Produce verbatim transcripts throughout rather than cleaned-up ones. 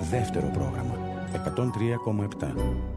δεύτερο πρόγραμμα εκατόν τρία κόμμα επτά.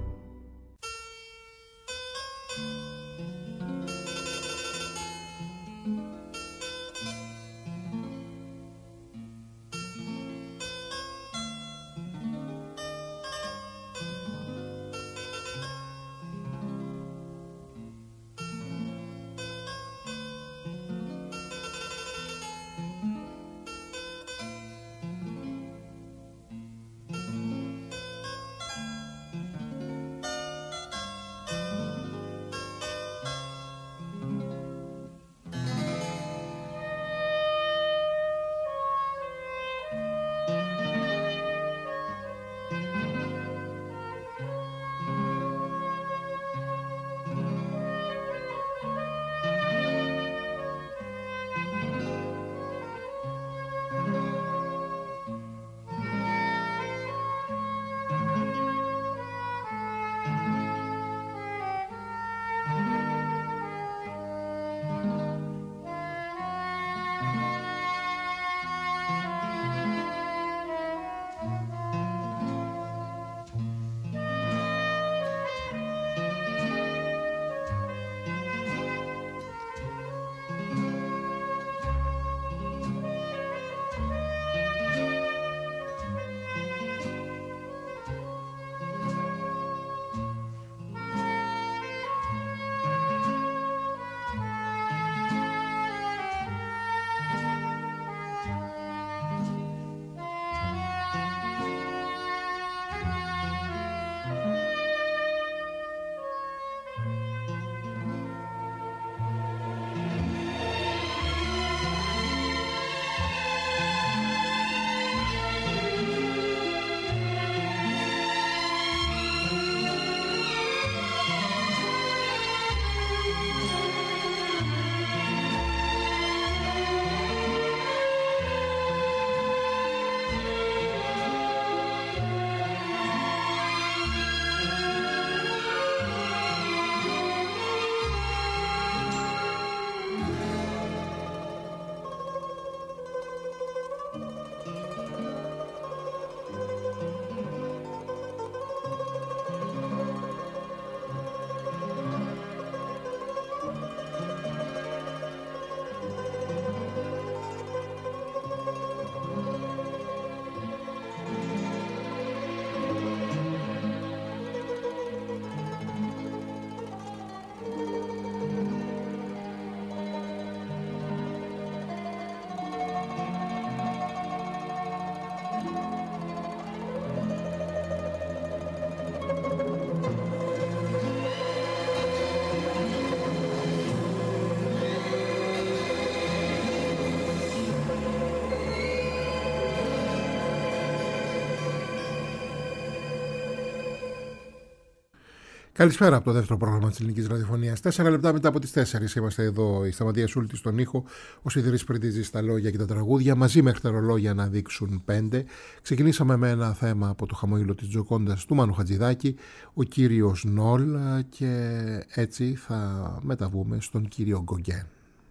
Καλησπέρα από το δεύτερο πρόγραμμα της Ελληνικής Ραδιοφωνίας. Τέσσερα λεπτά μετά από τις τέσσερις είμαστε εδώ. Η Σταματία Σούλτη στον ήχο, ο Σιδηρής Πριτίζης στα λόγια και τα τραγούδια, μαζί μέχρι τα ρολόγια να δείξουν πέντε. Ξεκινήσαμε με ένα θέμα από το χαμόγελο της Τζοκόντας του Μάνου Χατζηδάκη, ο κύριος Νόλ, και έτσι θα μεταβούμε στον κύριο Γκογκέν.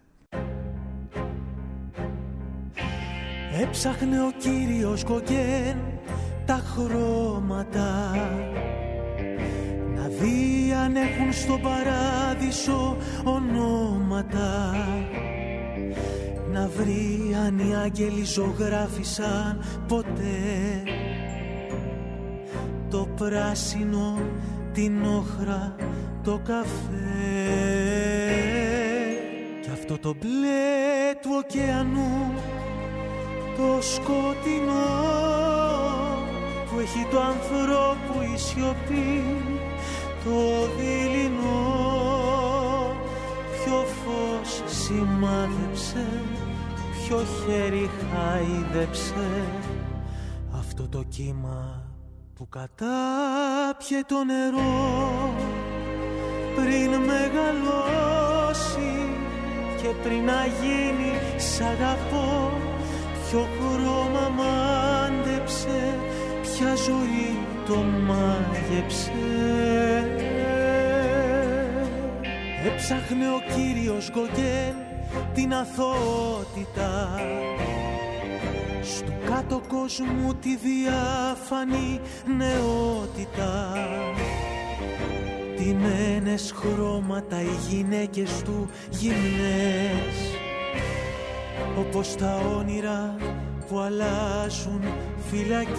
Έψαχνε ο κύριος Γκογκέν τα χρώματα, να δει αν έχουν στον παράδεισο ονόματα, να βρει αν οι άγγελοι ζωγράφισαν ποτέ το πράσινο, την όχρα, το καφέ. Κι αυτό το μπλε του ωκεανού, το σκοτεινό που έχει το ανθρώπου η σιωπή, το δειλινό, ποιο φως σημάδεψε, ποιο χέρι χάιδεψε αυτό το κύμα που κατάπιε το νερό πριν μεγαλώσει και πριν να γίνει σ' αγαπώ. Ποιο χρώμα μάντεψε, ποια ζωή το μάγεψε. Έψαχνε ο κύριος Γκογκέν την αθωότητα στου κάτω δίχως μου τη διάφανη νεότητα. Τιμένες χρώματα οι γυναίκες του γυμνές, όπως τα όνειρα που αλλάζουν φυλακές.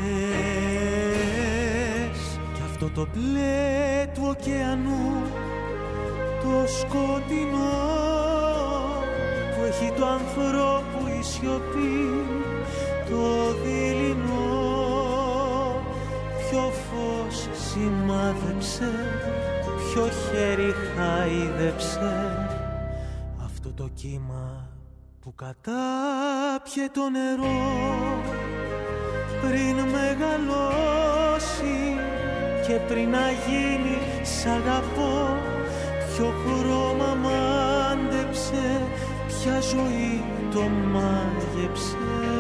Κι αυτό το μπλε του ωκεανού, το σκοτεινό, που έχει του ανθρώπου η σιωπή, το δειλινό, ποιο φως σημάδεψε, ποιο χέρι χάιδεψε αυτό το κύμα που κατάπιε το νερό πριν μεγαλώσει και πριν να γίνει σ' αγαπώ. Ποιο χρώμα μάντεψε, ποια ζωή το μάγεψε.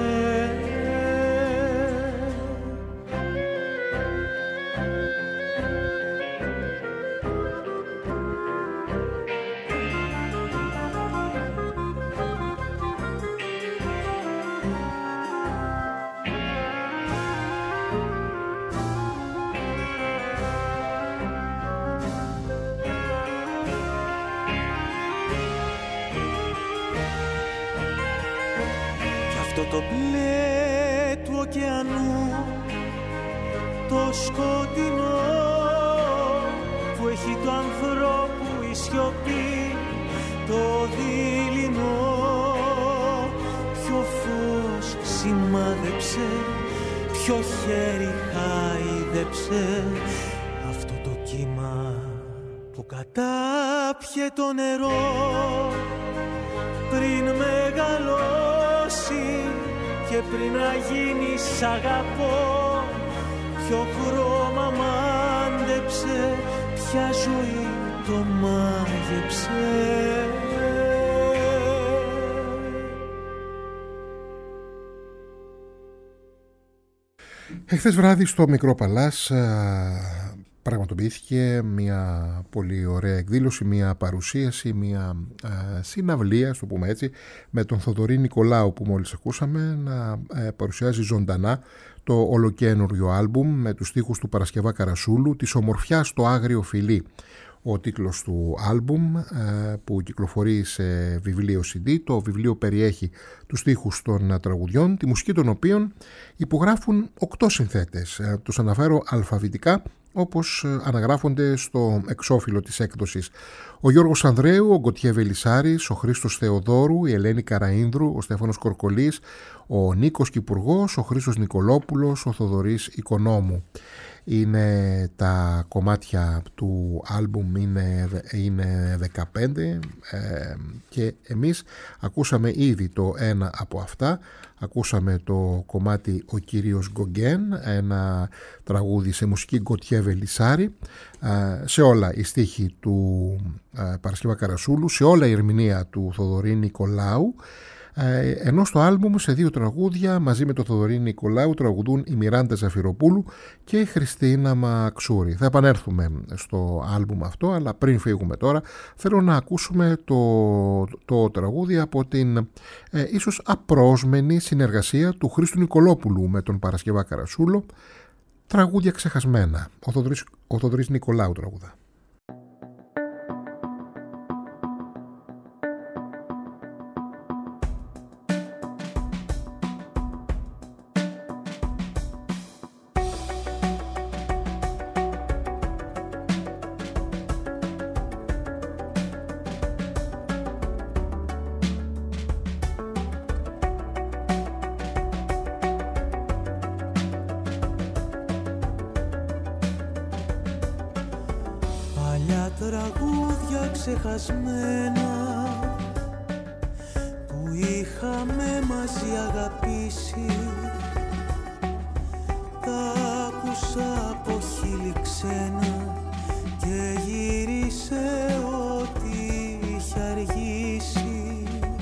Το μπλε του ωκεανού, το σκοτεινό, που έχει του ανθρώπου η σιωπή, το δειλινό, ποιο φως σημάδεψε, ποιο χέρι χάιδεψε αυτό το κύμα που κατάπιε το νερό πριν μεγαλώσει και πριν να γίνει σ' αγαπώ. Ποιο χρώμα μάντεψε, ποια ζωή το μάγεψε. Εχθές βράδυ στο Μικρό Παλάς πραγματοποιήθηκε μια πολύ ωραία εκδήλωση, μια παρουσίαση, μια ε, συναυλία, στο πούμε έτσι, με τον Θοδωρή Νικολάου που μόλις ακούσαμε να ε, παρουσιάζει ζωντανά το ολοκαίνουργιο άλμπουμ με τους στίχους του Παρασκευά Καρασούλου, «Της ομορφιάς το άγριο φιλί». Ο τίτλος του άλμπουμ ε, που κυκλοφορεί σε βιβλίο σι ντι. Το βιβλίο περιέχει τους στίχους των τραγουδιών, τη μουσική των οποίων υπογράφουν οκτώ συνθέτες. Ε, τους αναφέρω αλφαβητικά όπως αναγράφονται στο εξώφυλλο της έκδοσης. Ο Γιώργος Ανδρέου, ο Γκοτιέ Βελισσάρης, ο Χρήστος Θεοδόρου, η Ελένη Καραΐνδρου, ο Στέφανος Κορκολής, ο Νίκος Κυπουργός, ο Χρήστος Νικολόπουλος, ο Θοδωρής Οικονόμου. Είναι τα κομμάτια του άλμπουμ, είναι, είναι δεκαπέντε ε, και εμείς ακούσαμε ήδη το ένα από αυτά. Ακούσαμε το κομμάτι «Ο κύριος Γκογκέν», ένα τραγούδι σε μουσική Γκοτιέ Βελισσάρη, ε, σε όλα η στίχη του ε, Παρασκευά Καρασούλου, σε όλα η ερμηνεία του Θοδωρή Νικολάου. Ενώ στο άλμπουμ σε δύο τραγούδια μαζί με τον Θοδωρή Νικολάου τραγουδούν η Μιράντα Ζαφυροπούλου και η Χριστίνα Μαξούρη. Θα επανέλθουμε στο άλμπουμ αυτό, αλλά πριν φύγουμε τώρα θέλω να ακούσουμε το, το τραγούδι από την ε, ίσως απρόσμενη συνεργασία του Χρήστου Νικολόπουλου με τον Παρασκευά Καρασούλο, «Τραγούδια ξεχασμένα». Ο Θοδωρής, ο Θοδωρής Νικολάου τραγουδά. Τραγούδια ξεχασμένα που είχαμε μαζί αγαπήσει, τα άκουσα από χείλη ξένα και γύρισε ό,τι είχε αργήσει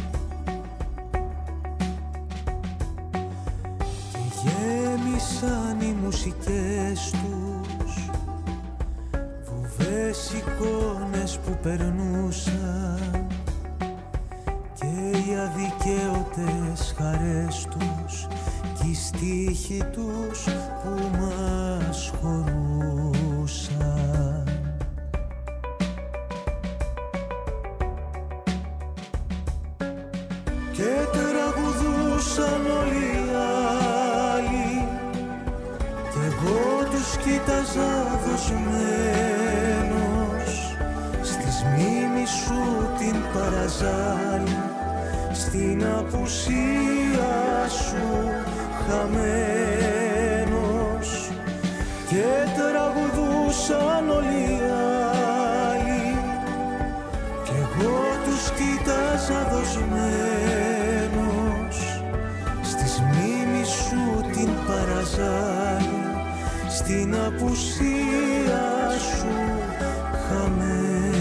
και γέμισαν οι μουσικές τους βουβές εικόνες που περνούσαν και οι αδικαίωτες χαρές τους οι στίχοι τους που μας χωρούσαν. Και τραγουδούσαν όλοι οι άλλοι κι εγώ τους κοίταζα δοσμένος στις μνήμης σου την παραζάλη, στην απουσία σου χαμένος. Και τραγουδούσαν όλοι οι άλλοι κι εγώ τους κοίταζα δοσμένος στις μνήμης σου την παραζάλη, στην απουσία σου χαμένος.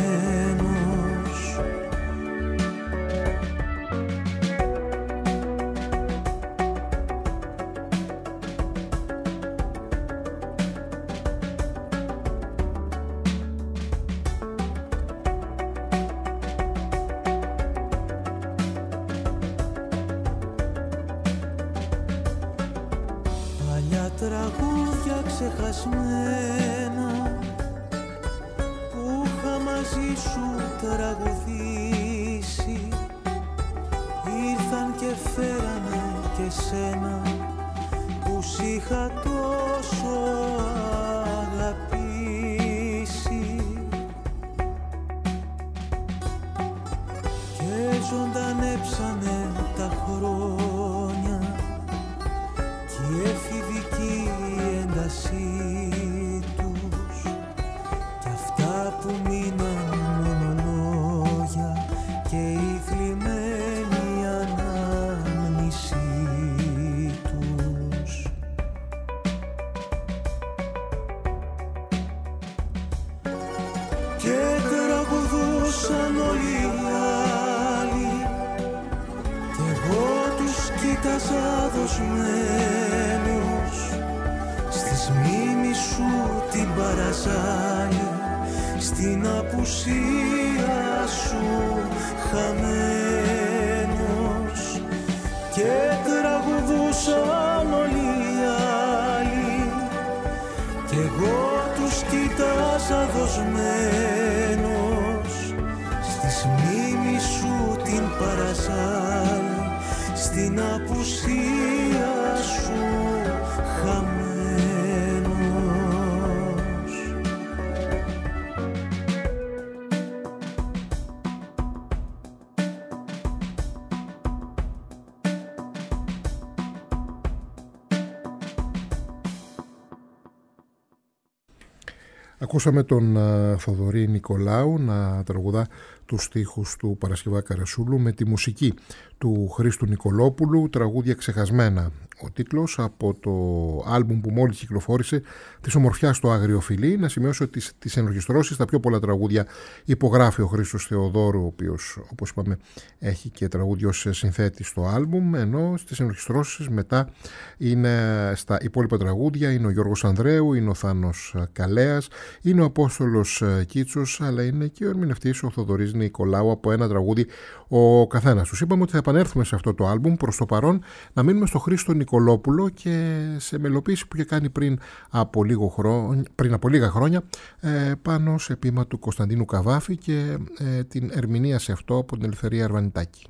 Τραγούδια ξεχασμένα που είχα μαζί σου τραγουδήσει, ήρθαν και φέρανε και σένα που σ' είχα τόσο αγαπήσει. Και ζωντανέψανε τα χρόνια κι η εφηβική έντασή τους κι αυτά που μείναν μόνο λόγια και η θλιμμένη ανάμνησή τους. Και τραγουδούσαν όλοι οι άλλοι κι εγώ τους κοίταζα δοσμένος στις μνήμης σου την παραζάλη, στην απουσία σου χαμένος. Και τραγουδούσαν όλοι οι άλλοι κι εγώ τους κοίταζα δοσμένος στις μνήμης σου την παραζάλη, στην απουσία σου χαμένος. Ακούσαμε τον uh, Θοδωρή Νικολάου να τραγουδά τους στίχους του Παρασκευά Καρασούλου με τη μουσική του Χρήστου Νικολόπουλου, τραγούδια ξεχασμένα. Ο τίτλος από το άλμπουμ που μόλις κυκλοφόρησε, της ομορφιάς στο Άγριο Φιλί. Να σημειώσω ότι τις ενορχιστρώσεις, τα πιο πολλά τραγούδια υπογράφει ο Χρήστος Θεοδόρου, ο οποίος, όπως είπαμε, έχει και τραγούδια ως συνθέτη στο άλμπουμ, ενώ στις ενορχιστρώσεις μετά είναι στα υπόλοιπα τραγούδια, είναι ο Γιώργος Ανδρέου, είναι ο Θάνος Καλέας, είναι ο Απόστολος Κίτσος, αλλά είναι και ο ερμηνευτής ο Θοδωρής Νικολάου από ένα τραγούδι ο καθένας τους. Είπαμε ότι θα επανέλθουμε σε αυτό το άλμπουμ. Προς το παρόν να μείνουμε στο Χρήστο Νικολόπουλο και σε μελοποίηση που είχε κάνει πριν από, λίγο χρό... πριν από λίγα χρόνια ε, πάνω σε ποίημα του Κωνσταντίνου Καβάφη και ε, την ερμηνεία σε αυτό από την Ελευθερία Αρβανιτάκη.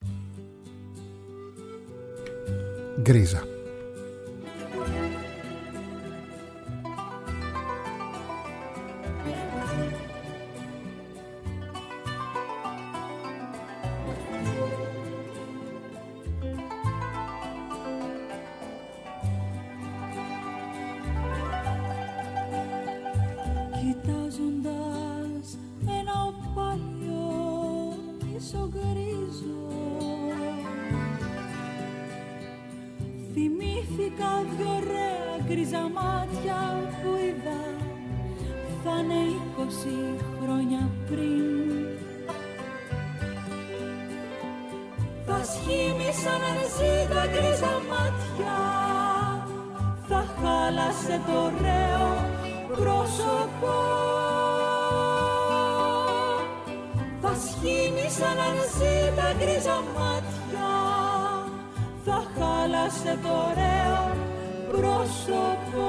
Γκρίζα. Κοιτάζοντας ένα παλιό μισογκρίζο, θυμήθηκα δυο ωραία γκρίζα μάτια που είδα θα είναι είκοσι χρόνια πριν. Θα σχήμησαν εσύ τα γκρίζα μάτια, θα χάλασε το ωραίο πρόσωπο. Θα σχήμησαν εσύ τα γκρίζα μάτια, θα χάλασε το ωραίο πρόσωπο.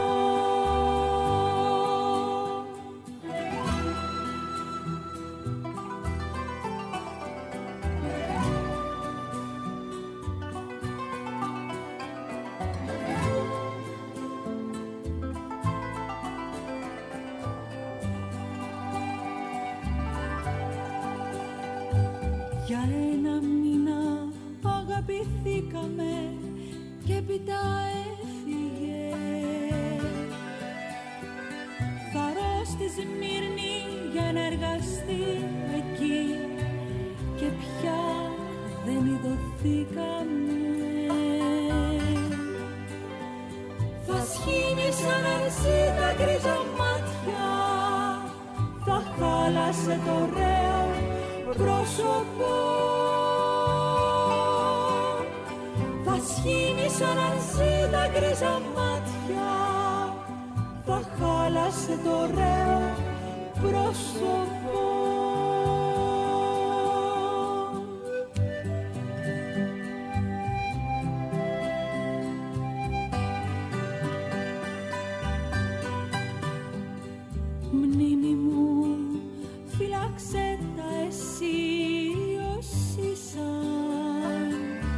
Για ένα μήνα αγαπηθήκαμε και έπειτα έφυγε. Θαρώ στη Σμύρνη για να εργαστεί εκεί και πια δεν ειδωθήκαμε. Θα σχήνει σαν αρσί τα γκρίζα μάτια, θα χάλασε το ωραίο πρόσωπο. Θα σχήνει σαν αρσί τα γκρίζα μάτια, θα χάλασε το ωραίο πρόσωπο. Μνήμη μου, φύλαξε τα εσύ όσοι σαν,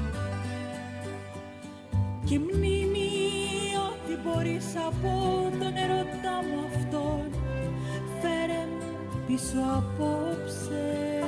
και μνήμη ό,τι μπορείς από τον ερωτά μου αυτόν, φέρε με πίσω απόψε.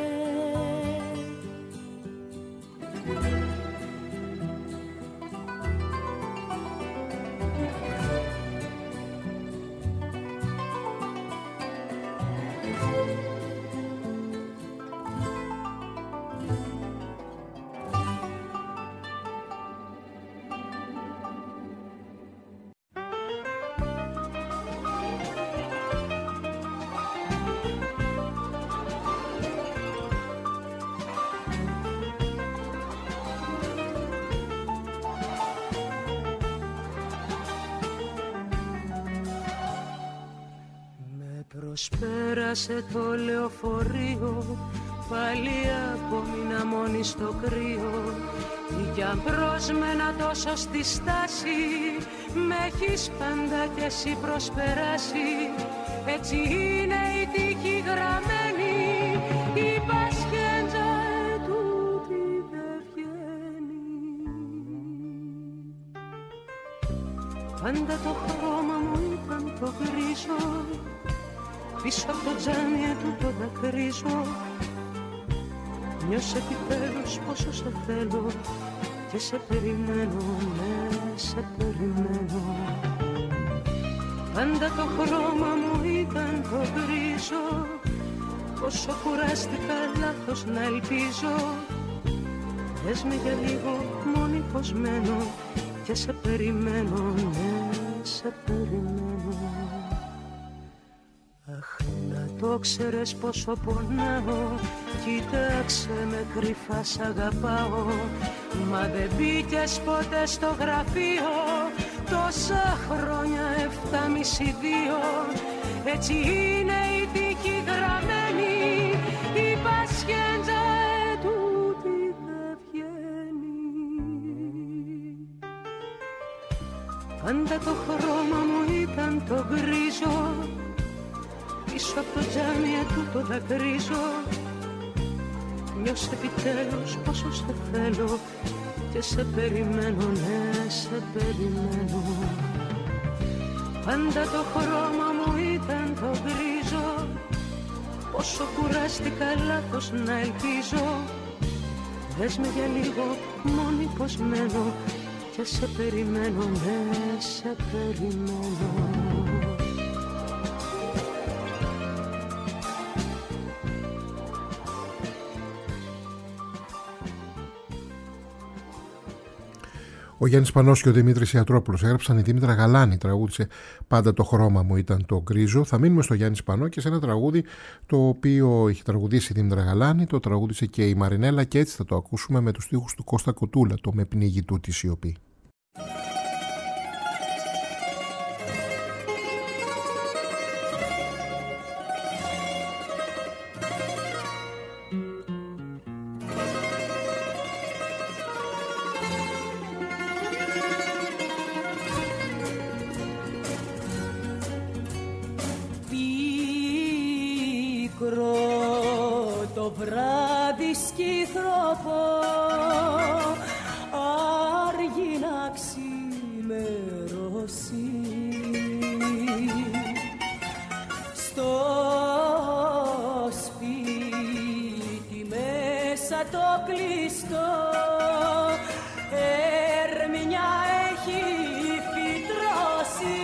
Προσπέρασε το λεωφορείο, πάλι απόμεινα μόνη στο κρύο. Κι αν πρόσμενα τόσο στη στάση, με έχεις πάντα κι εσύ προσπεράσει. Έτσι είναι η τύχη γραμμένη, η πασχέντζα ετούτη δεν βγαίνει. Πάντα το χρώμα μου ήταν το γκρίζο, πίσω από το τζάμι ετούτο δακρύζω. Νιώσε επιτέλους πόσο σε θέλω και σε περιμένω, ναι, σε περιμένω. Πάντα το χρώμα μου ήταν το γκρίζο, πόσο κουράστηκα λάθος να ελπίζω. Δες με για λίγο μόνη πως μένω και σε περιμένω, ναι, σε περιμένω. Αχ, να το ξέρες πόσο πονάω, κοίταξε με κρυφά σ' αγαπάω. Μα δεν μπήκες ποτέ στο γραφείο, τόσα χρόνια εφτάμιση δύο. Έτσι είναι η τύχη γραμμένη, η πασχέντζα ετούτη δεν βγαίνει. Πάντα το χρώμα μου ήταν το γκρίζο, πίσω από το τζάμι ετούτο δακρύζω. Νιώσε επιτέλους πόσο σε θέλω και σε περιμένω, ναι, σε περιμένω. Πάντα το χρώμα μου ήταν το γκρίζο, πόσο κουράστηκα λάθος να ελπίζω. Δες με για λίγο μόνη πως μένω και σε περιμένω, ναι, σε περιμένω. Ο Γιάννης Πανός και ο Δημήτρης Ιατρόπουλος έγραψαν. Η Δήμητρα Γαλάνη τραγούδισε «Πάντα το χρώμα μου ήταν το γκρίζο». Θα μείνουμε στο Γιάννη Πανό και σε ένα τραγούδι το οποίο είχε τραγουδήσει η Δήμητρα Γαλάνη, το τραγούδισε και η Μαρινέλα, και έτσι θα το ακούσουμε με τους στίχους του Κώστα Κουτούλα, το «Με πνίγει τούτη σιωπή». το βράδυ σκυθροπό άργει να ξημερώσει. Στο σπίτι μέσα το κλειστό ερμηνιά έχει φυτρώσει.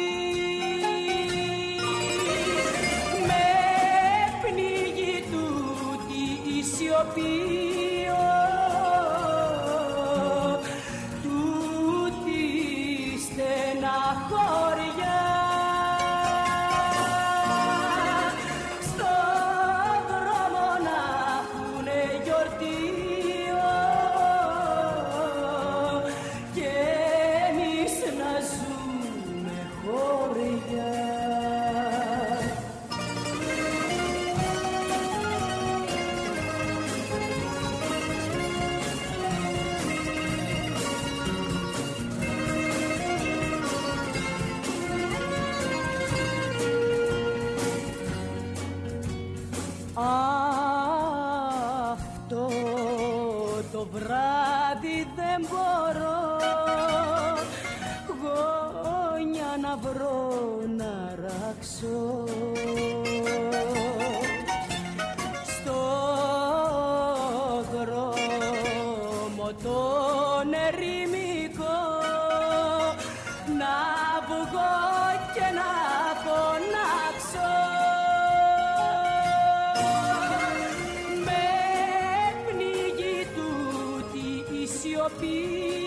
Με πνίγει τούτη η σιωπή, τούτη στεναχώρια. Στο δρόμο να έχουνε γιορτή και εμείς να ζούμε χώρια. Αυτό το βράδυ δεν μπορώ γόνια να βρω να ράξω. Στο δρόμο τον ερημικό να βγω και να φωνάξω. Με πνίγει τούτη η σιωπή,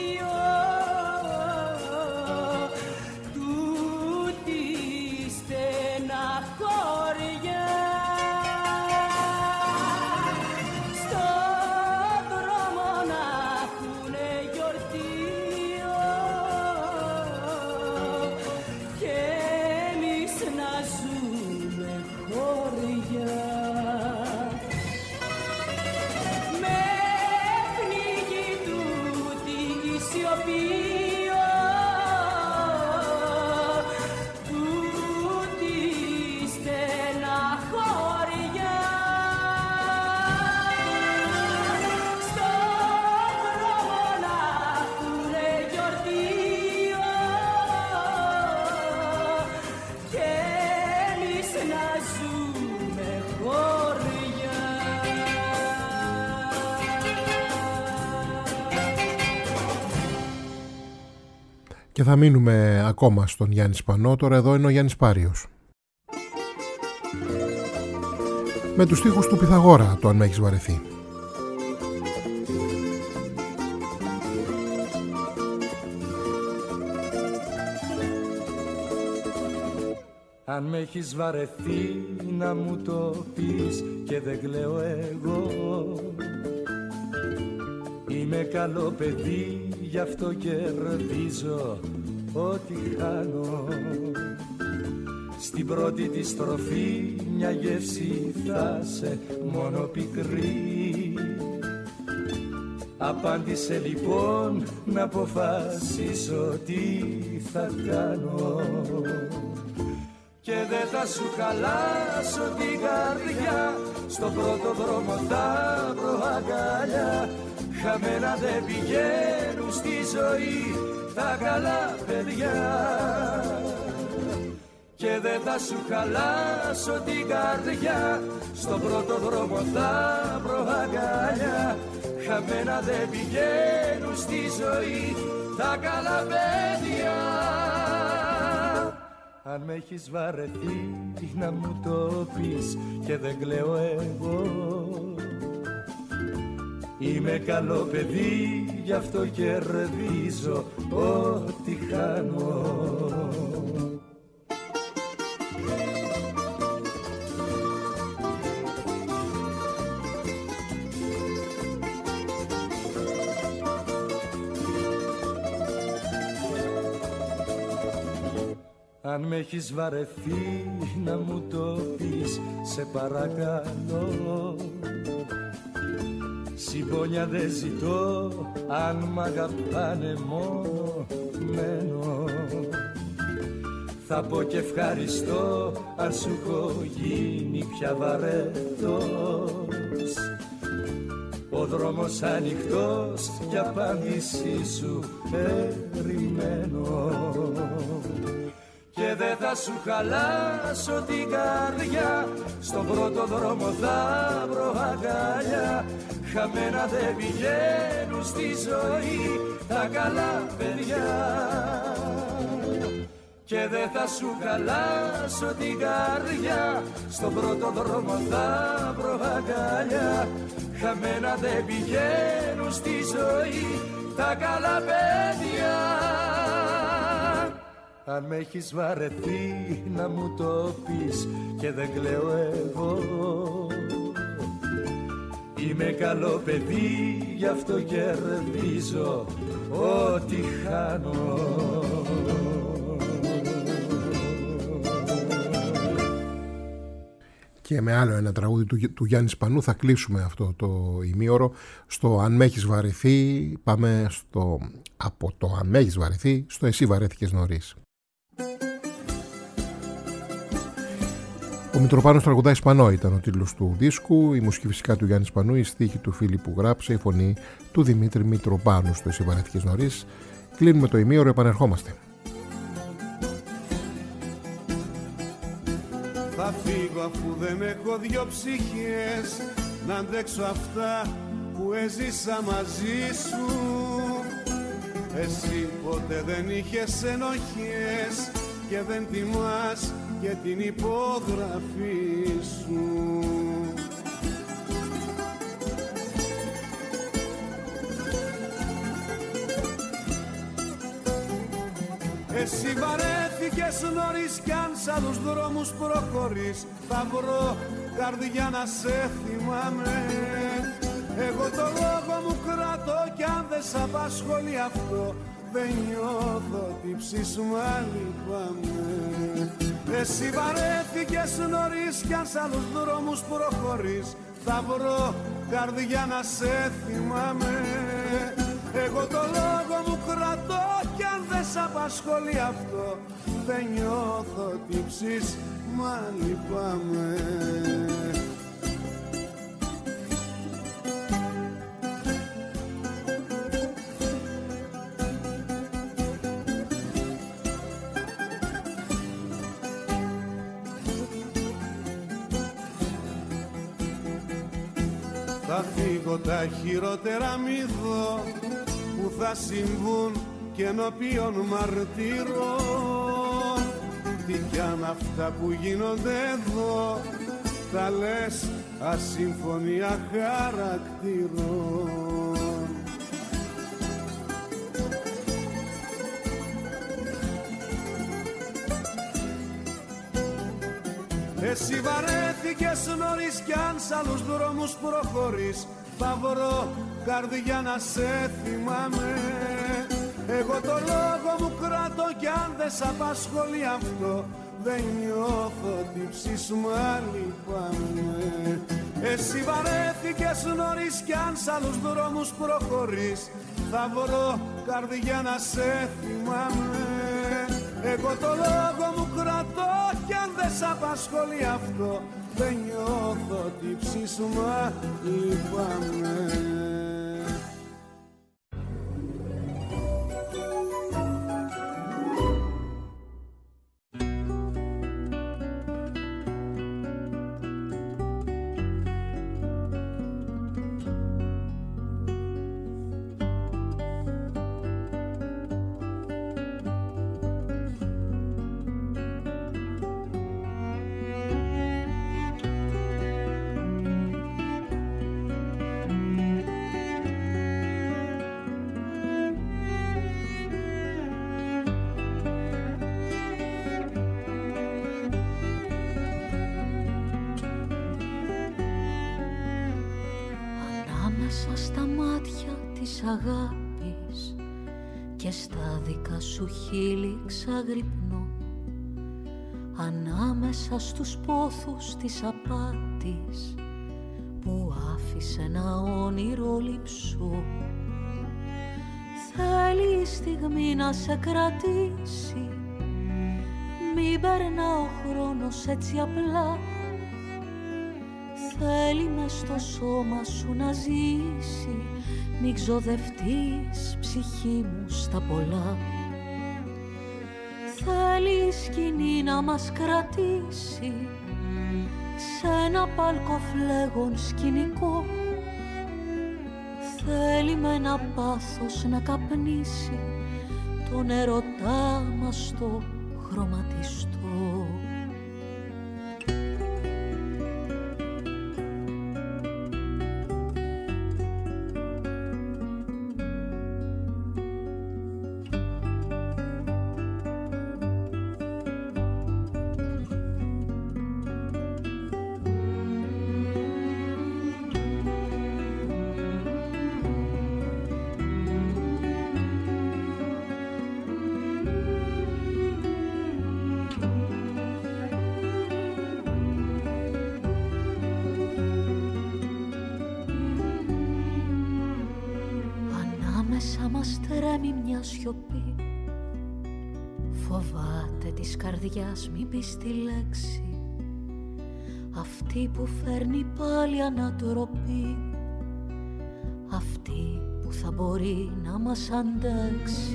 τούτη στεναχώρια. Στο δρόμο να έχουνε γιορτή και εμείς να ζούμε χώρια. Με πνίγει τούτη η σιωπή, τούτη στεναχώρια. Στο δρόμο να έχουνε γιορτή και εμείς να ζούμε χώρια. Και θα μείνουμε ακόμα στον Γιάννη Σπανό. Τώρα εδώ είναι ο Γιάννης Πάριος με τους στίχους του Πυθαγόρα, το «Αν με έχεις βαρεθεί». Αν με έχεις βαρεθεί να μου το πεις και δεν κλαίω εγώ. Είμαι καλό παιδί, γι' αυτό κερδίζω ό,τι χάνω. Στην πρώτη τη στροφή μια γεύση θα σε μόνο πικρή. Απάντησε λοιπόν να αποφασίσω τι θα κάνω. Και δεν θα σου χαλάσω την καρδιά, στο πρώτο δρόμο θα βρω αγκαλιά. Χαμένα δεν πηγαίνουν στη ζωή τα καλά παιδιά. Και δεν θα σου χαλάσω την καρδιά, στο πρώτο δρόμο θα βρω αγκαλιά. Χαμένα δεν πηγαίνουν στη ζωή τα καλά παιδιά. Αν με έχεις βαρεθεί να μου το πεις και δεν κλαίω εγώ. Είμαι καλό παιδί, γι' αυτό κερδίζω ό,τι χάνω. Αν με έχεις βαρεθεί να μου το πεις, σε παρακαλώ. Συμπόνια δεν ζητώ, αν μ' αγαπάνε μόνο μένω. θα πω και ευχαριστώ αν σου έχω γίνει πια βαρέτος. Ο δρόμος ανοιχτός κι απάντησή σου περιμένω. Και δεν θα σου χαλάσω την καρδιά, στον πρώτο δρόμο θα βρω αγκαλιά. Χαμένα δεν πηγαίνουν στη ζωή τα καλά παιδιά. Και δεν θα σου χαλάσω την καρδιά, στον πρώτο δρόμο θα βρω αγκαλιά. Χαμένα δεν πηγαίνουν στη ζωή τα καλά παιδιά. Αν με έχεις βαρεθεί να μου το πεις και δεν κλαίω εγώ. Είμαι καλό παιδί, γι' αυτό κερδίζω ό,τι χάνω. Και με άλλο ένα τραγούδι του, του Γιάννη Σπανού θα κλείσουμε αυτό το ημίωρο. Στο «Αν με έχεις βαρεθεί» πάμε στο, από το «Αν με έχεις βαρεθεί» στο «Εσύ βαρέθηκες νωρίς». Ο Μητροπάνος τραγουδάει Σπανό ήταν ο τίτλος του δίσκου, η μουσική φυσικά του Γιάννη Σπανού, η στίχη του φίλη που γράψε, η φωνή του Δημήτρη Μητροπάνου στο «Εσύ βαρέθηκες νωρίς». Κλείνουμε το ημίωρο, επανερχόμαστε. Θα φύγω αφού δεν έχω δυο ψυχές να αντέξω αυτά που έζησα μαζί σου. Εσύ ποτέ δεν είχες ενοχές και δεν τιμάς και την υπογραφή σου. Εσύ βαρέθηκες νωρίς κι αν σ' άλλους δρόμους προχωρείς θα βρω καρδιά να σε θυμάμαι. Εγώ το λόγο μου κρατώ κι αν δεν σ' απασχολεί αυτό δεν νιώθω τύψη σου μα λυπάμαι. Εσύ βαρέθηκες νωρίς κι αν σ' άλλους δρόμους προχωρείς θα βρω καρδιά να σε θυμάμαι. Εγώ το λόγο μου κρατώ κι αν δεν σ' απασχολεί αυτό δεν νιώθω τύψεις μα λυπάμαι. Θα φύγω τα χειρότερα μη δω που θα συμβούν και ενώπιον μαρτύρων. Τι κι αν αυτά που γίνονται εδώ τα λες ασυμφωνία χαρακτήρων. Εσύ βαρέθηκες νωρίς κι αν σ' άλλους δρόμους προχωρείς θα βρω καρδιά να σε θυμάμαι. Εγώ το λόγο μου κρατώ κι αν δεν σ' απασχολεί αυτό δεν νιώθω τύψη σου μα λυπάμαι. Εσύ βαρέθηκες νωρίς κι αν σ' άλλους δρόμους προχωρείς θα βρω καρδιά να σε θυμάμαι. Εγώ το λόγο μου κρατώ κι αν δεν σ' απασχολεί αυτό δεν νιώθω τύψη σου μα λυπάμαι. Αγάπης και στα δικά σου χείλη ξαγρυπνώ ανάμεσα στους πόθους της απάτης που άφησε ένα όνειρο λείψου. Θέλει η στιγμή να σε κρατήσει, Μην περνά ο χρόνος έτσι απλά. Θέλει μες στο σώμα σου να ζήσει. Μην ξοδευτείς ψυχή μου στα πολλά. Θέλει η σκηνή να μας κρατήσει σε ένα πάλκο φλέγον σκηνικό. Θέλει με ένα πάθος να καπνίσει τον ερωτά μας το χρωματιστό. Σιωπή. Φοβάται της καρδιάς μη πεις τη λέξη, αυτή που φέρνει πάλι ανατροπή, αυτή που θα μπορεί να μας αντέξει.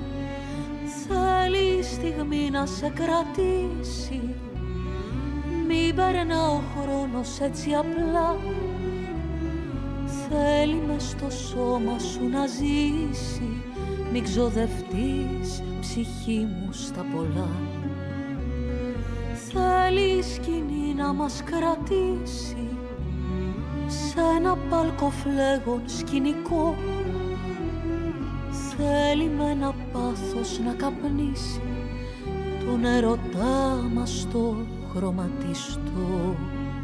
Θέλει η στιγμή να σε κρατήσει, μην περνά ο χρόνος έτσι απλά. Θέλει μες στο σώμα σου να ζήσει, μην ξοδευτείς ψυχή μου στα πολλά. Θέλει η σκηνή να μας κρατήσει σε ένα πάλκο φλέγον σκηνικό. Θέλει με ένα πάθος να καπνίσει τον ερωτά μας το χρωματιστό.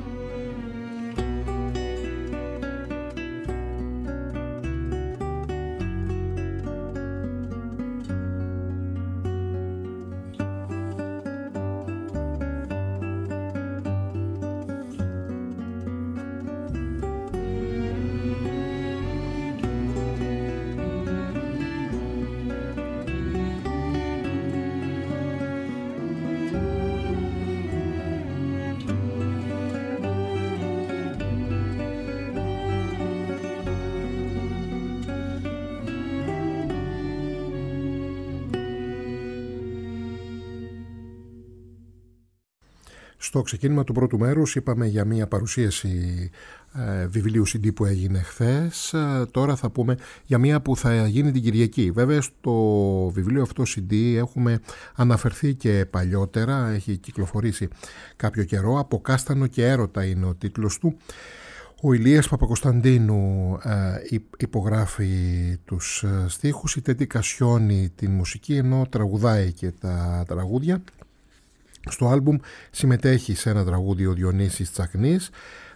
Στο ξεκίνημα του πρώτου μέρους είπαμε για μια παρουσίαση ε, βιβλίου σι ντι που έγινε χθες. Ε, τώρα θα πούμε για μια που θα γίνει την Κυριακή. Βέβαια στο βιβλίο αυτό σι ντι έχουμε αναφερθεί και παλιότερα, έχει κυκλοφορήσει κάποιο καιρό. «Από κάστανο και έρωτα» είναι ο τίτλος του. Ο Ηλίας Παπακοσταντίνου ε, υπογράφει τους ε, στίχους, η Τέτη Κασιόνη την μουσική, ενώ τραγουδάει και τα τραγούδια. Στο άλμπουμ συμμετέχει σε ένα τραγούδι ο Διονύσης Τσακνής.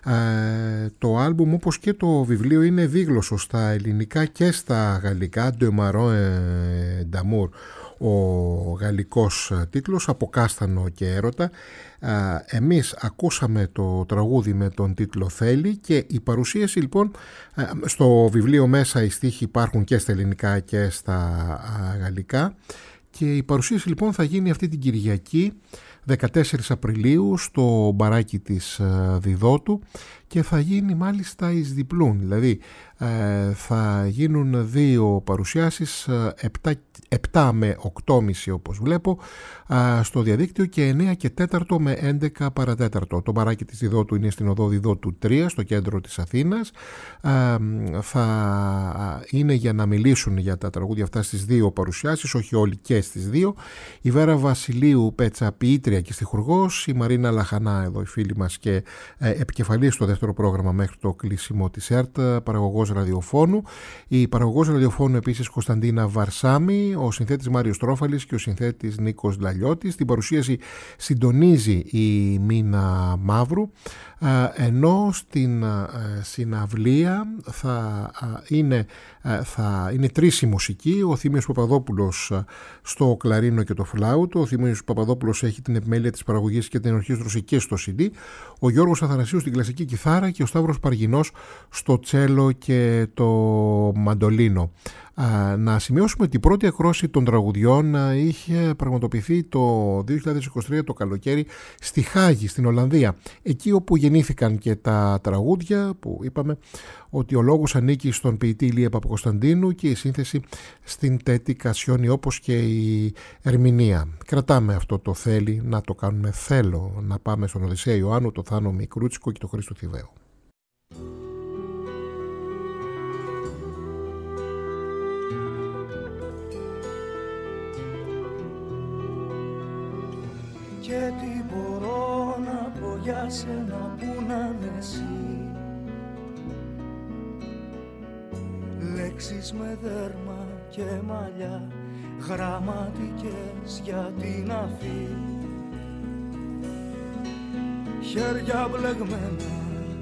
Ε, το άλμπουμ, όπως και το βιβλίο, είναι δίγλωσσο στα ελληνικά και στα γαλλικά. De Marron d'Amour ο γαλλικός τίτλος, «Από κάστανο και έρωτα». Ε, εμείς ακούσαμε το τραγούδι με τον τίτλο «Θέλει» και η παρουσίαση λοιπόν, ε, στο βιβλίο μέσα οι στίχοι υπάρχουν και στα ελληνικά και στα ε, γαλλικά, και η παρουσίαση λοιπόν θα γίνει αυτή την Κυριακή δεκατέσσερις Απριλίου στο μπαράκι της Διδότου και θα γίνει μάλιστα εις διπλούν, δηλαδή ε, θα γίνουν δύο παρουσιάσεις, επτά με οκτώ και μισή όπως βλέπω ε, στο διαδίκτυο, και εννέα και τέταρτο με έντεκα παρατέταρτο. Το μπαράκι της Διδότου είναι στην οδό Διδότου τρία στο κέντρο της Αθήνας. Ε, θα είναι για να μιλήσουν για τα τραγούδια αυτά στις δύο παρουσιάσεις, όχι όλοι και στις δύο, η Βέρα Βασιλείου, Πέτσα ποιήτρια και στιχουργός, η Μαρίνα Λαχανά, εδώ η φίλη μας και ε, επικεφαλής στο δεύτερο πρόγραμμα μέχρι το κλείσιμο της ΕΡΤ, παραγωγός ραδιοφώνου, η παραγωγός ραδιοφώνου επίσης Κωνσταντίνα Βαρσάμι, ο συνθέτης Μάριος Τρόφαλης και ο συνθέτης Νίκος Λαλιώτης. Την παρουσίαση συντονίζει η Μίνα Μαύρου, ενώ στην συναυλία θα είναι, θα είναι τρεις η μουσική, ο Θήμιος Παπαδόπουλος στο κλαρίνο και το φλάουτο, ο Θήμιος Παπαδόπουλος έχει την επιμέλεια της παραγωγής και την ενορχήστρωση και στο σι ντι, ο Γιώργος Αθανασίου στην κλασική κιθάρα και ο Σταύρος Παργινός στο τσέλο και το μαντολίνο. Να σημειώσουμε ότι η πρώτη ακρόαση των τραγουδιών είχε πραγματοποιηθεί το δύο χιλιάδες είκοσι τρία το καλοκαίρι στη Χάγη, στην Ολλανδία, εκεί όπου γεννήθηκαν και τα τραγούδια που είπαμε ότι ο λόγος ανήκει στον ποιητή Ηλία Παπακοσταντίνου και η σύνθεση στην Τέτη Κασιόνη, όπως και η ερμηνεία. Κρατάμε αυτό το θέλει να το κάνουμε θέλω, να πάμε στον Οδυσσέα Ιωάννου, το Θάνο Μικρούτσικο και το Χρήστο Θηβαίο. Και τι μπορώ να πω για σένα που να είναι εσύ, λέξεις με δέρμα και μαλλιά, γραμματικές για την αφή, χέρια μπλεγμένα.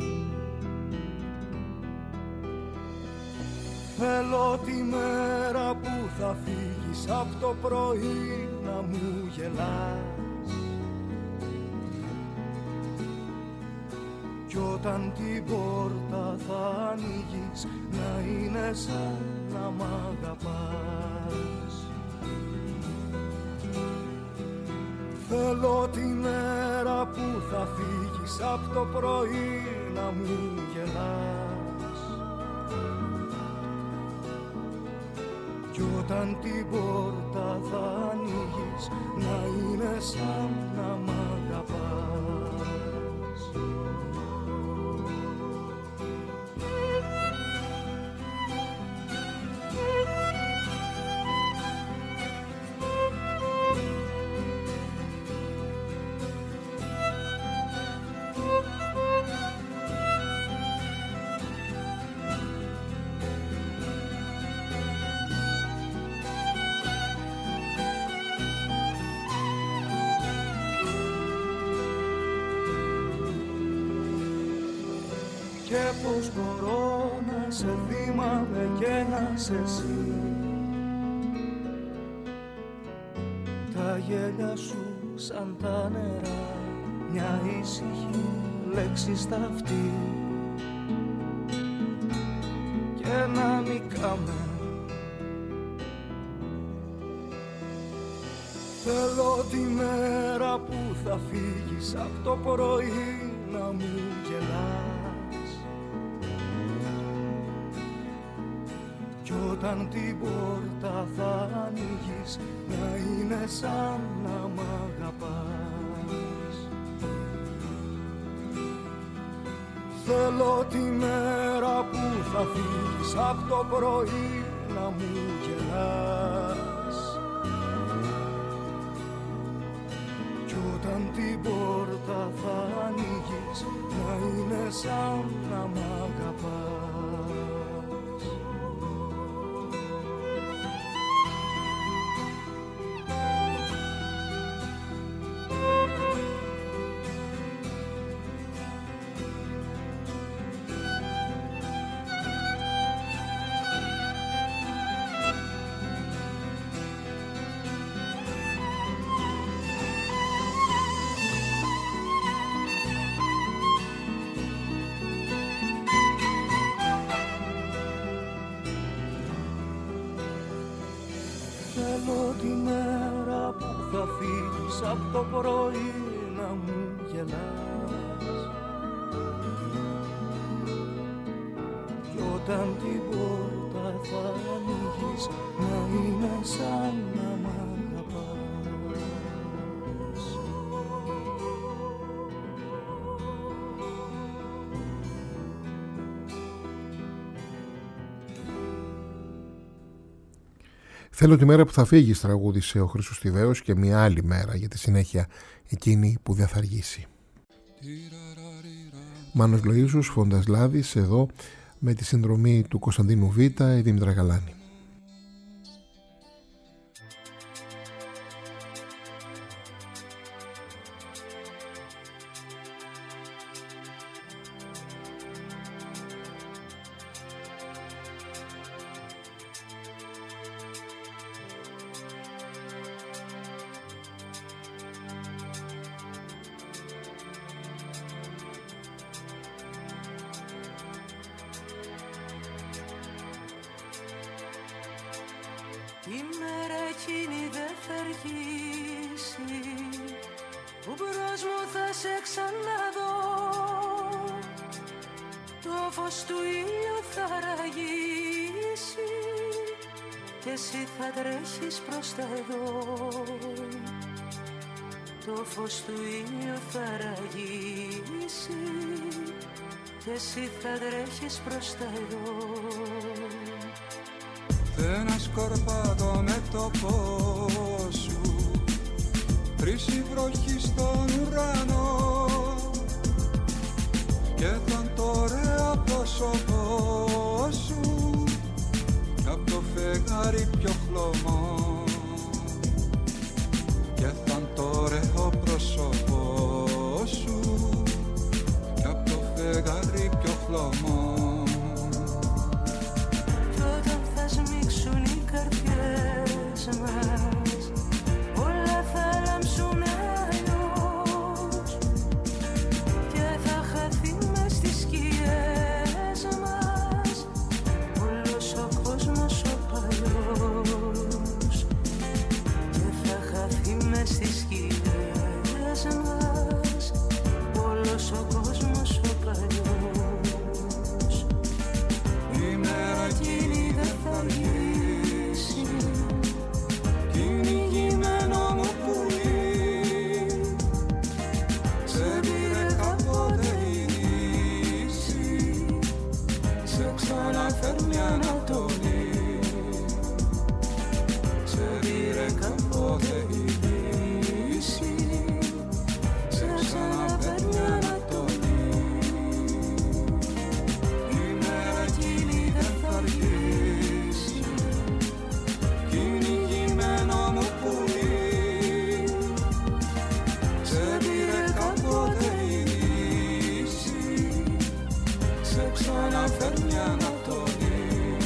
Θέλω τη μέρα που θα φύγεις απ' το πρωί να μου γελάς, κι όταν την πόρτα θα ανοίγεις να είναι σαν να μ' αγαπάς. Θέλω τη μέρα που θα φύγεις απ' το πρωί να μου γελάς, κι όταν την πόρτα θα ανοίγεις να είναι σαν να μ' αγαπάς. Και πως μπορώ να σε θυμάμαι και να σε εσύ, τα γέλια σου σαν τα νερά, μια ήσυχη λέξη στα αυτή, και να νικάμε. Θέλω τη μέρα που θα φύγεις απ' το πρωί να μου γελάς, κι όταν την πόρτα θα ανοίγεις να είναι σαν να μ' αγαπάς. Θέλω τη μέρα που θα φύγεις απ' το πρωί να μου γελάς, κι όταν την πόρτα θα ανοίγεις να είναι σαν να μ' αγαπάς. Θέλω τη μέρα που θα φύγεις απ' το πρωί να μου γελάς, κι όταν την πόρτα θα ανοίγεις να είναι σαν να μ' αγαπάς. Θέλω τη μέρα που θα φύγεις, τραγούδισε ο Χρήστος Θηβαίος, και μια άλλη μέρα για τη συνέχεια, εκείνη που δεν θα αργήσει. Μάνος Λοΐζους, Φόντας Λάδης, εδώ με τη συνδρομή του Κωνσταντίνου Β, η Δήμητρα Γαλάνη. Η μέρα εκείνη δεν θα αργήσει που μπρος μου θα σε ξαναδώ. Το φως του ήλιου θα ραγίσει και εσύ θα τρέχεις προς τα εδώ. Το φως του ήλιου θα ραγίσει και εσύ θα τρέχεις προς τα εδώ. Ένα σκορπάτο με το φως σου, χρύση βροχή στον ουρανό και ήταν το ωραίο πρόσωπό σου απ' το φεγγάρι πιο χλωμό. Και ήταν το ωραίο πρόσωπό σου απ' το φεγγάρι πιο χλωμό. Σμίξουν οι καρδιές μας, όλα θα λάμψουν αλλιώς και θα χαθεί μες στις σκιές μας όλος ο κόσμος ο παλιός. Και θα χαθεί μες στις σκιές μας όλος ο κόσμος ο παλιός. Η μέρα εκείνη δεν θα αργήσει κυνηγημένο μου πουλί, σε πήρε κάποτε η δύση, σε ξαναφέρνει Ανατολή. Σε πήρε κάποτε η δύση, σε ξαναφέρνει Ανατολή. Η μέρα εκείνη δεν θα αργήσει κυνηγημένο μου πουλί, σε πήρε κάποτε η δύση, σε ξαναφέρνει Ανατολή.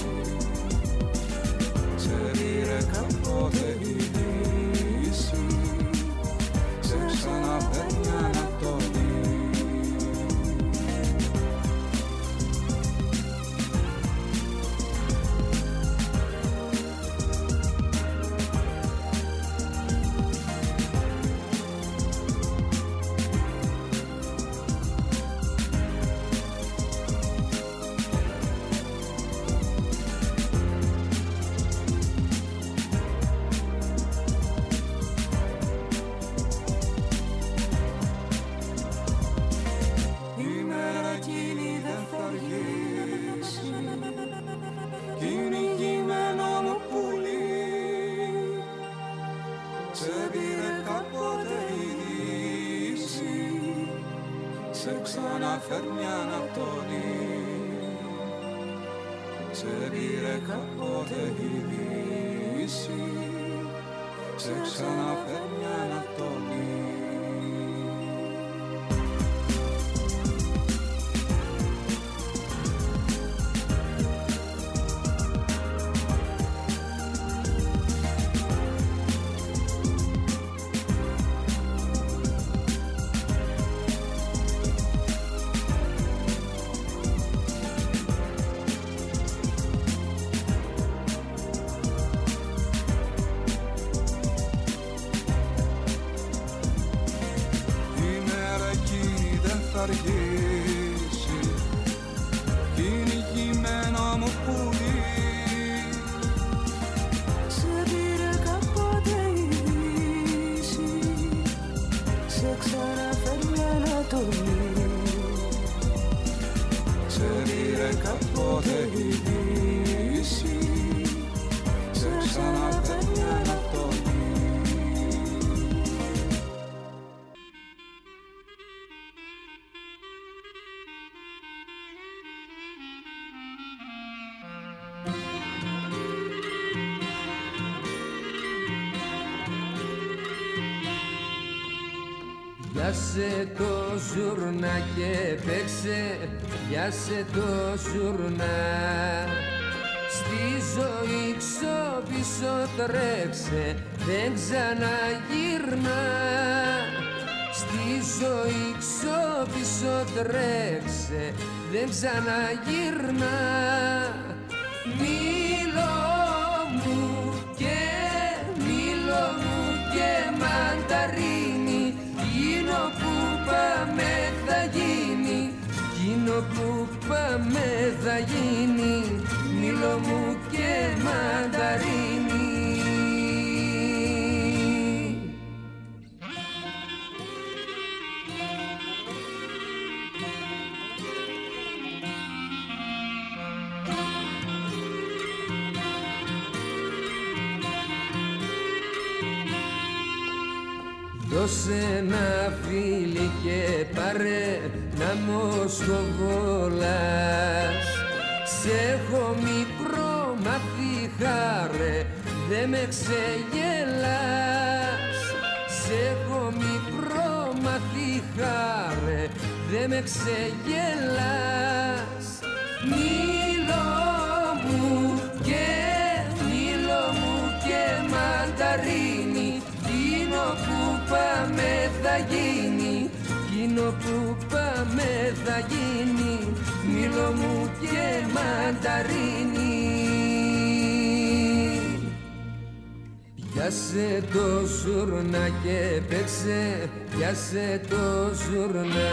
Σε πήρε κάποτε η δύση, σε ξαναφέρνει Ανατολή. Κυνηγημένο μου πουλί, σε πήρε κάποτε η δύση, σε ξαναφέρνει Ανατολή. Σε πήρε κάποτε η δύση, σε ξαναφέρνει Ανατολή. Αργήσει κυνηγημένο μου πουλί, σε πήρε κάποτε η δύση, σε ξαναφέρνει Ανατολή. Σε πήρε κάποτε η δύση, σε ξαναφέρνει Ανατολή. Πιάσε το ζουρνά και παίξε, πιάσε το ζουρνά. Στη ζωή ξόπισω τρέξε, δεν ξαναγυρνά. Στη ζωή ξόπισω τρέξε, δεν ξαναγυρνά. Μήλο μου και μανταρίνι, εκείνο που πάμε θα γίνει, εκείνο που πάμε θα γίνει, μήλο μου και μανταρίνι. Δώσε ένα φίλι και πάρε να μοσχοβόλας. Σ' έχω μικρό μαθή χάρε, δε με ξεγελάς. Σ' έχω μικρό μαθή χάρε, δε με ξεγελάς. Μήλο μου και μήλο μου και μανταρίνι, εκείνο που πάμε θα γίνει, εκείνο που πάμε θα γίνει, μήλο μου και μανταρίνι. Πιάσε το ζουρνά και παίξε, πιάσε το ζουρνά.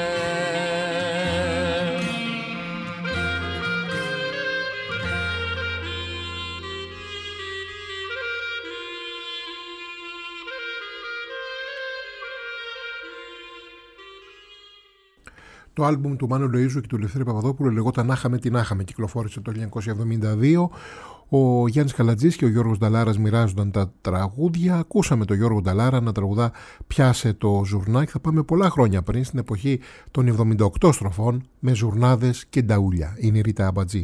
Το άλμπουμ του Μάνου Λοΐζου και του Λευθέρη Παπαδόπουλου λεγόταν «Να χαμε τι να χαμε», κυκλοφόρησε το χίλια εννιακόσια εβδομήντα δύο. Ο Γιάννης Καλατζής και ο Γιώργος Νταλάρας μοιράζονταν τα τραγούδια. Ακούσαμε τον Γιώργο Νταλάρα να τραγουδά «Πιάσε το ζουρνά» και θα πάμε πολλά χρόνια πριν, στην εποχή των εβδομήντα οκτώ στροφών, με ζουρνάδες και νταούλια. Είναι η Ρίτα Αμπατζή.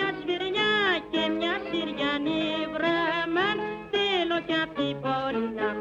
Συριανή βραμάν, θέλω κι απ' την πόλη να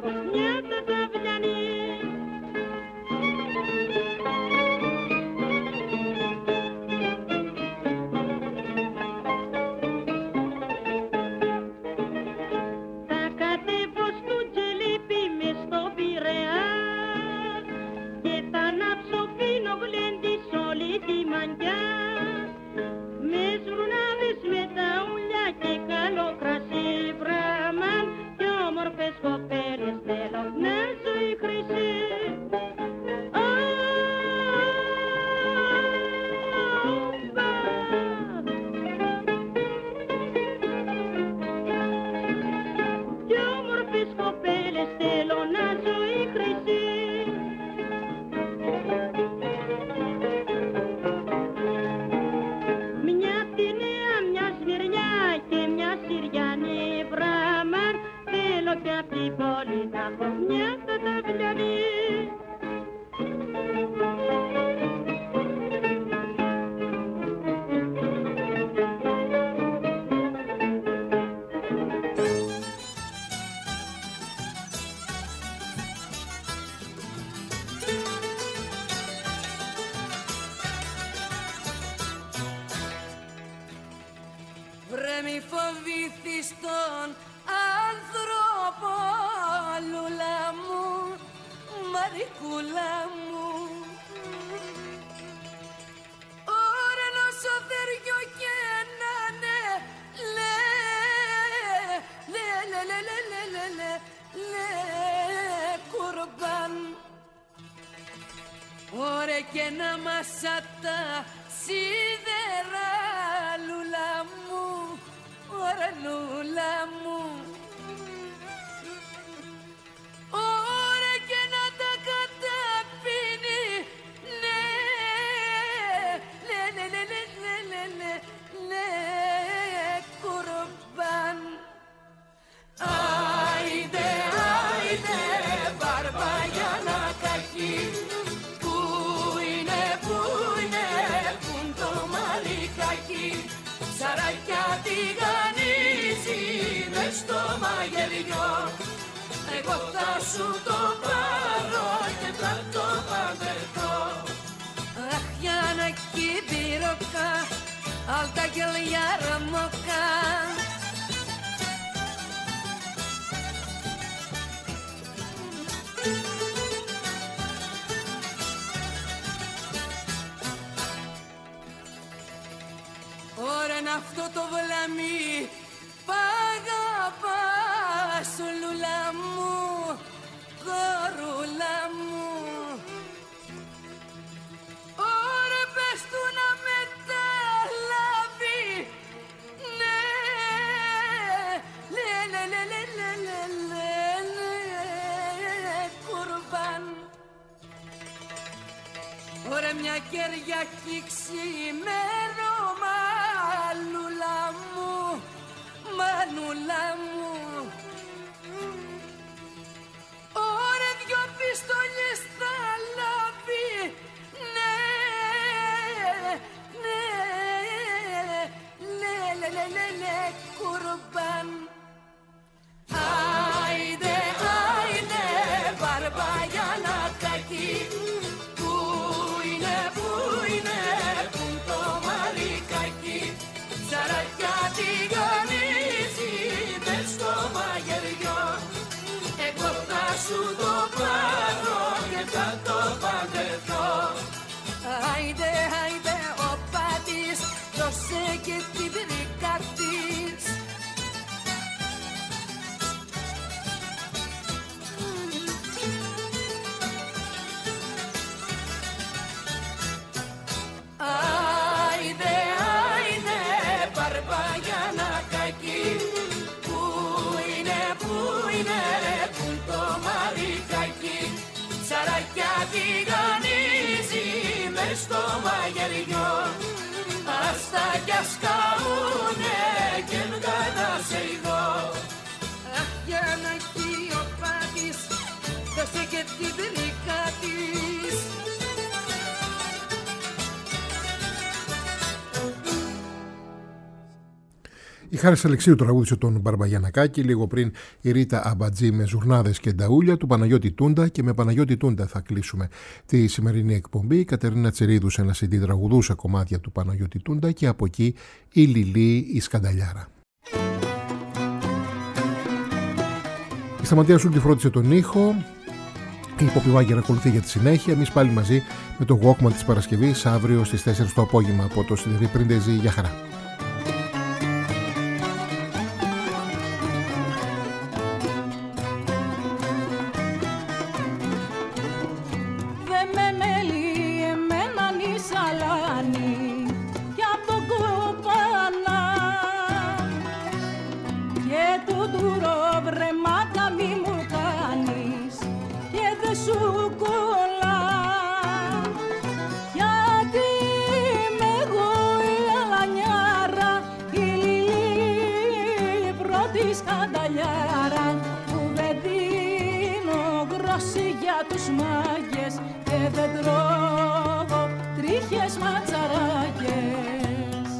στον άνθρωπο, λούλα μου, Μαρικούλα μου. Ωρα να σ' θεριό και να ναι, λέ, λέ, λέ, λέ, λέ, λέ, λέ, λέ, λέ, κουρμπάν. Ωρα και να μασάτα σίδερα, λούλα μου, ωρα λούλα μου. Ωρα και να τα καταπίνει, ναι, ναι, ναι, ναι, ναι, ναι, ναι, ναι, κουρμπάν. Άιντε, άιντε, Μπαρμπαγιάνα κακή, πού είναι, πού είναι, πουν το μαλλικάκι, ψαράκια τηγανίζει μες στο μαγειριό. Εγώ θα σου το πάρω και θα το παντρευτώ. Αχ, Γιάννακι μπυροκα, alta γελιά μοκά. Ωρα είναι αυτό το βλαμί, παγαπάς, λούλα μου, κορούλα μου. Ωρα πες του να μεταλάβει, ναι, λέ, λέ, λέ, λέ, λέ, λέ, λέ, λέ, κουρμπάν. Ωρα μια Κυριακή ξημέρωμα, λούλα μου, μανούλα μου. Ωρα δυο πιστόλιες θα λάβει, ναι, ναι, λέ, λέ, λέ, λέ, λέ, κουρμπάν. Άιντε, άιντε, Μπαρμπαγιάνα κακή, πού είναι, πού είναι, πουν το μαλλικάκι, ψαράκια τηγανίζει μες στο μαγειριό. Εγώ θα σου το πάρω και θα το παντρευτώ. Άιντε, άιντε, ο πατής, δώσε και την πυρίκα της. Άιντε, άιντε, Μπαρμπαγιάνα κακή, πού είναι, πού είναι, πουν το μαλλικάκι, ψαράκια τηγανίζει μες στο μαγειριό. Άστα κι ας καούνε και να σε ειδώ. Αχ, Γιάννακι ο πατής, δώσε και την πυρίκα της. Η Χάρης Αλεξίου τραγούδισε τον Μπαρμπαγιανακάκη, λίγο πριν η Ρίτα Αμπατζή με Ζουρνάδες και Νταούλια του Παναγιώτη Τούντα, και με Παναγιώτη Τούντα θα κλείσουμε τη σημερινή εκπομπή. Η Κατερίνα Τσιρίδου σε ένα σι ντι τραγουδούσε κομμάτια του Παναγιώτη Τούντα, και από εκεί η Λιλή η Σκανταλιάρα. Η Σταματία Σούλτη φρόντισε τον ήχο. Η Ποπιβάγγερα ακολουθεί για τη συνέχεια. Εμείς πάλι μαζί με το Walkman της Παρασκευής αύριο στις τέσσερις το απόγευμα από το Σιδερή Πρίντεζι. Για χαρά. Τους μάγκες και δεν τρώω τρίχες ματσαράκες.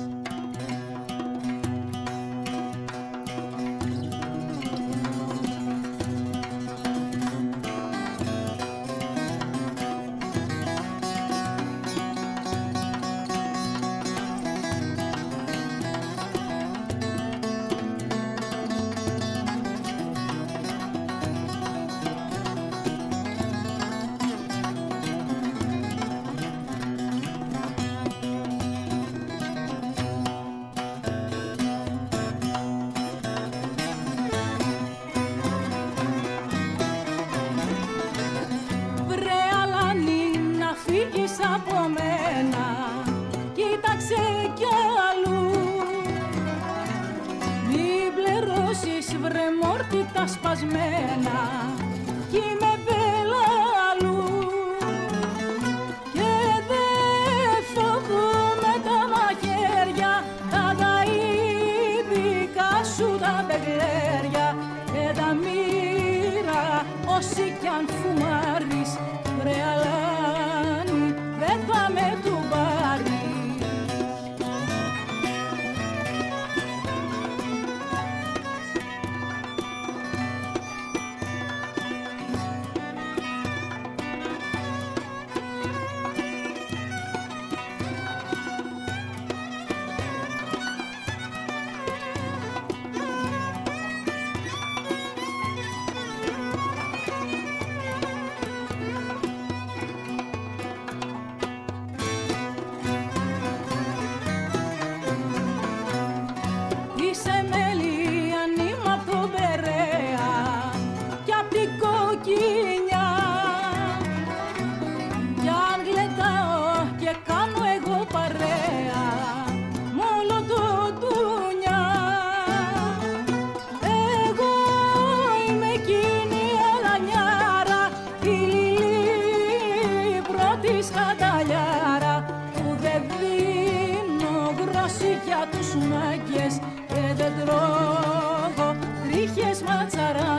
τα σπασμένα κι είμαι πελαλού και δεν φοβούμαι τα μαχαίρια τα ταΐδικα σου τα μπεγλέρια και τα μοίρα όσοι κι αν φουμάρεις πρεαλάνι δεν θα με του πάρει. Και δεν τρώγω τρίχες ματσαρά.